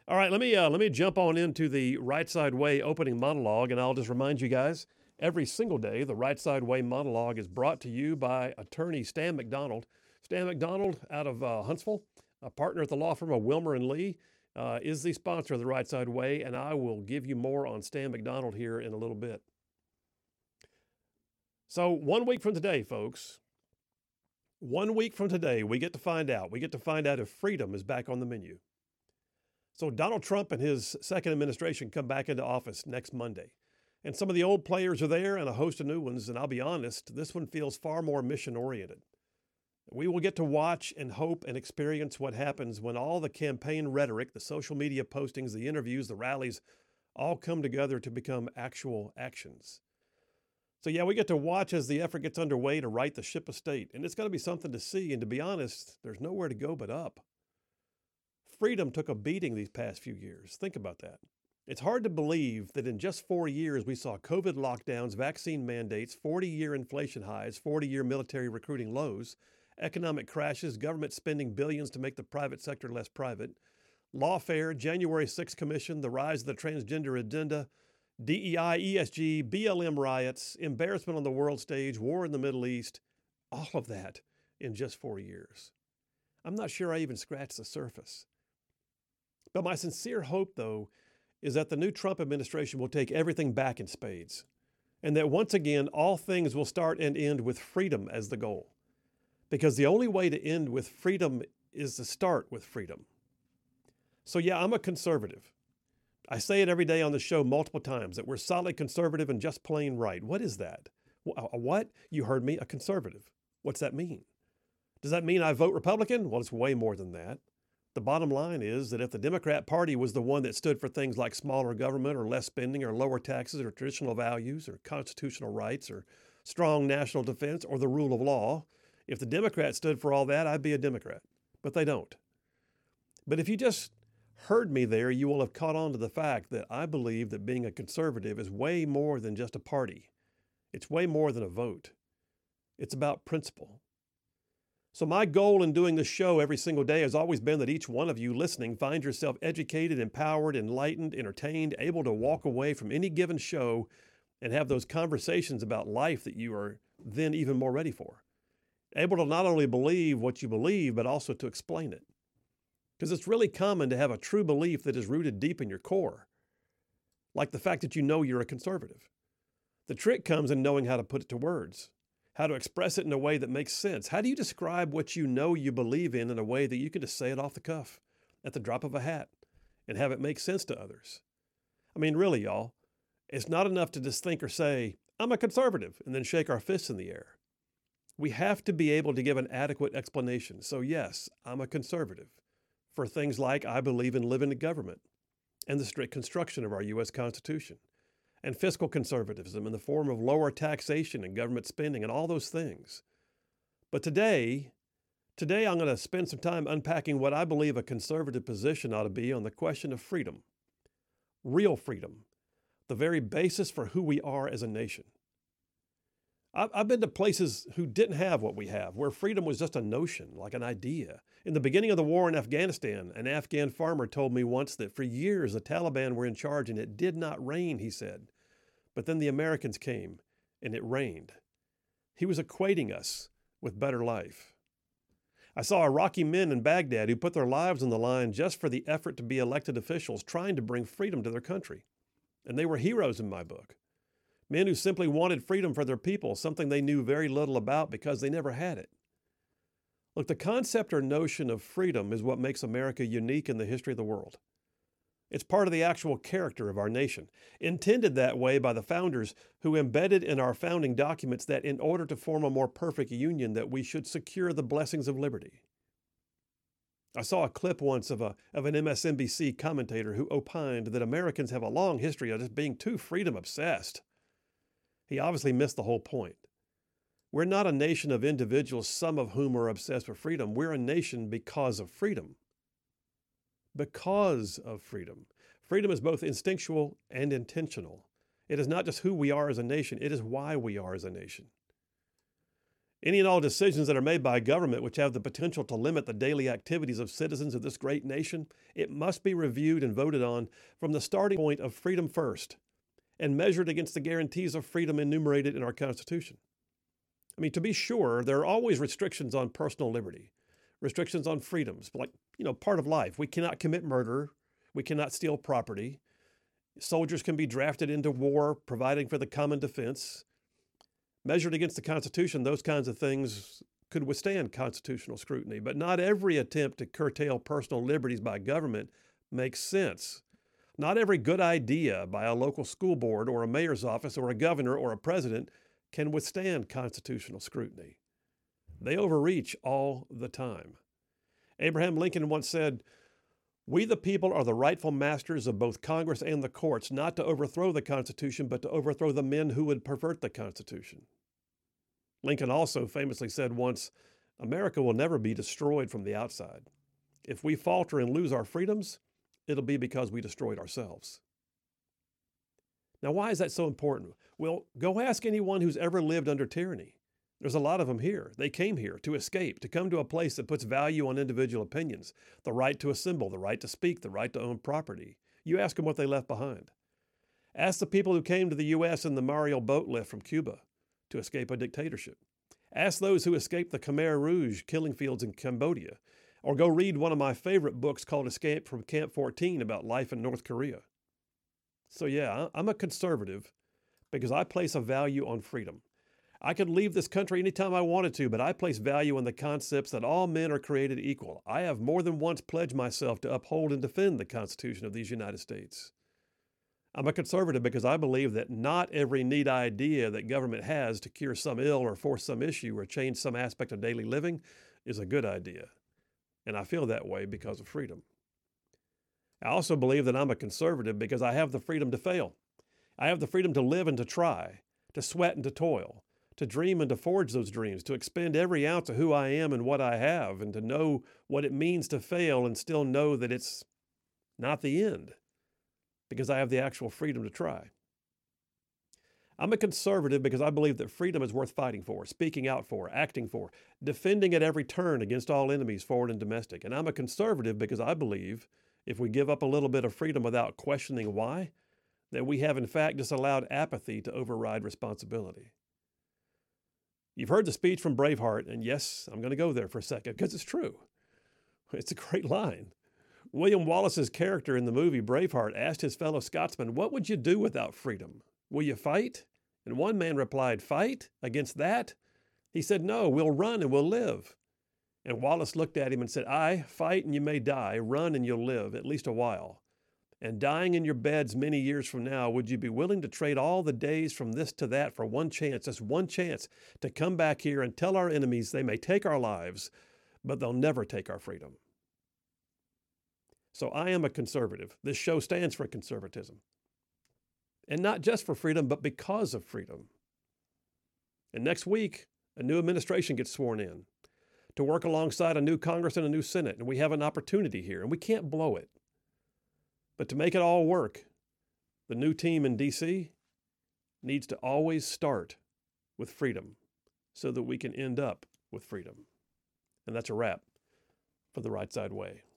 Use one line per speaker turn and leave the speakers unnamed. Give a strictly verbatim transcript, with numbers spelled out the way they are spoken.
All right, let me uh, let me jump on into the Right Side Way opening monologue, and I'll just remind you guys: every single day, the Right Side Way monologue is brought to you by attorney Stan McDonald. Stan McDonald, out of uh, Huntsville, a partner at the law firm of Wilmer and Lee, uh, is the sponsor of the Right Side Way, and I will give you more on Stan McDonald here in a little bit. So, one week from today, folks, one week from today, we get to find out. We get to find out if freedom is back on the menu. So Donald Trump and his second administration come back into office next Monday. And some of the old players are there and a host of new ones. And I'll be honest, this one feels far more mission-oriented. We will get to watch and hope and experience what happens when all the campaign rhetoric, the social media postings, the interviews, the rallies, all come together to become actual actions. So yeah, we get to watch as the effort gets underway to right the ship of state. And it's going to be something to see. And to be honest, there's nowhere to go but up. Freedom took a beating these past few years. Think about that. It's hard to believe that in just four years, we saw COVID lockdowns, vaccine mandates, forty-year inflation highs, forty-year military recruiting lows, economic crashes, government spending billions to make the private sector less private, lawfare, January sixth Commission, the rise of the transgender agenda, D E I, E S G, B L M riots, embarrassment on the world stage, war in the Middle East, all of that in just four years. I'm not sure I even scratched the surface. But my sincere hope, though, is that the new Trump administration will take everything back in spades, and that once again, all things will start and end with freedom as the goal. Because the only way to end with freedom is to start with freedom. So yeah, I'm a conservative. I say it every day on the show multiple times, that we're solid conservative and just plain right. What is that? A what? You heard me, a conservative. What's that mean? Does that mean I vote Republican? Well, it's way more than that. The bottom line is that if the Democrat Party was the one that stood for things like smaller government or less spending or lower taxes or traditional values or constitutional rights or strong national defense or the rule of law, if the Democrats stood for all that, I'd be a Democrat. But they don't. But if you just heard me there, you will have caught on to the fact that I believe that being a conservative is way more than just a party. It's way more than a vote. It's about principle. So my goal in doing this show every single day has always been that each one of you listening find yourself educated, empowered, enlightened, entertained, able to walk away from any given show and have those conversations about life that you are then even more ready for. Able to not only believe what you believe, but also to explain it. Because it's really common to have a true belief that is rooted deep in your core, like the fact that you know you're a conservative. The trick comes in knowing how to put it to words. How to express it in a way that makes sense. How do you describe what you know you believe in in a way that you can just say it off the cuff at the drop of a hat and have it make sense to others? I mean, really, y'all, it's not enough to just think or say, I'm a conservative, and then shake our fists in the air. We have to be able to give an adequate explanation. So yes, I'm a conservative for things like I believe in living in government and the strict construction of our U S Constitution, and fiscal conservatism in the form of lower taxation and government spending and all those things. But today, today I'm going to spend some time unpacking what I believe a conservative position ought to be on the question of freedom. Real freedom, the very basis for who we are as a nation. I've been to places who didn't have what we have, where freedom was just a notion, like an idea. In the beginning of the war in Afghanistan, an Afghan farmer told me once that for years the Taliban were in charge and it did not rain, he said. But then the Americans came and it rained. He was equating us with better life. I saw Iraqi men in Baghdad who put their lives on the line just for the effort to be elected officials trying to bring freedom to their country. And they were heroes in my book. Men who simply wanted freedom for their people, something they knew very little about because they never had it. Look, the concept or notion of freedom is what makes America unique in the history of the world. It's part of the actual character of our nation, intended that way by the founders who embedded in our founding documents that in order to form a more perfect union that we should secure the blessings of liberty. I saw a clip once of, a, of an M S N B C commentator who opined that Americans have a long history of just being too freedom obsessed. He obviously missed the whole point. We're not a nation of individuals, some of whom are obsessed with freedom. We're a nation because of freedom. Because of freedom. Freedom is both instinctual and intentional. It is not just who we are as a nation, it is why we are as a nation. Any and all decisions that are made by government which have the potential to limit the daily activities of citizens of this great nation, it must be reviewed and voted on from the starting point of freedom first and measured against the guarantees of freedom enumerated in our Constitution. I mean, to be sure, there are always restrictions on personal liberty, restrictions on freedoms, like, you know, part of life. We cannot commit murder. We cannot steal property. Soldiers can be drafted into war, providing for the common defense. Measured against the Constitution, those kinds of things could withstand constitutional scrutiny, but not every attempt to curtail personal liberties by government makes sense. Not every good idea by a local school board or a mayor's office or a governor or a president can withstand constitutional scrutiny. They overreach all the time. Abraham Lincoln once said, "We the people are the rightful masters of both Congress and the courts, not to overthrow the Constitution, but to overthrow the men who would pervert the Constitution." Lincoln also famously said once, "America will never be destroyed from the outside. If we falter and lose our freedoms, it'll be because we destroyed ourselves." Now, why is that so important? Well, go ask anyone who's ever lived under tyranny. There's a lot of them here. They came here to escape, to come to a place that puts value on individual opinions, the right to assemble, the right to speak, the right to own property. You ask them what they left behind. Ask the people who came to the U S in the Mariel boat lift from Cuba to escape a dictatorship. Ask those who escaped the Khmer Rouge killing fields in Cambodia, or go read one of my favorite books called Escape from Camp fourteen about life in North Korea. So yeah, I'm a conservative because I place a value on freedom. I could leave this country anytime I wanted to, but I place value on the concepts that all men are created equal. I have more than once pledged myself to uphold and defend the Constitution of these United States. I'm a conservative because I believe that not every neat idea that government has to cure some ill or force some issue or change some aspect of daily living is a good idea. And I feel that way because of freedom. I also believe that I'm a conservative because I have the freedom to fail. I have the freedom to live and to try, to sweat and to toil, to dream and to forge those dreams, to expend every ounce of who I am and what I have, and to know what it means to fail and still know that it's not the end, because I have the actual freedom to try. I'm a conservative because I believe that freedom is worth fighting for, speaking out for, acting for, defending at every turn against all enemies, foreign and domestic. And I'm a conservative because I believe if we give up a little bit of freedom without questioning why, that we have in fact just allowed apathy to override responsibility. You've heard the speech from Braveheart, and yes, I'm going to go there for a second because it's true. It's a great line. William Wallace's character in the movie Braveheart asked his fellow Scotsman, "What would you do without freedom? Will you fight?" And one man replied, "Fight? Against that?" He said, "No, we'll run and we'll live." And Wallace looked at him and said, "Aye, fight and you may die, run and you'll live, at least a while. And dying in your beds many years from now, would you be willing to trade all the days from this to that for one chance, just one chance, to come back here and tell our enemies they may take our lives, but they'll never take our freedom?" So I am a conservative. This show stands for conservatism. And not just for freedom, but because of freedom. And next week, a new administration gets sworn in to work alongside a new Congress and a new Senate. And we have an opportunity here, and we can't blow it. But to make it all work, the new team in D C needs to always start with freedom so that we can end up with freedom. And that's a wrap for The Right Side Way.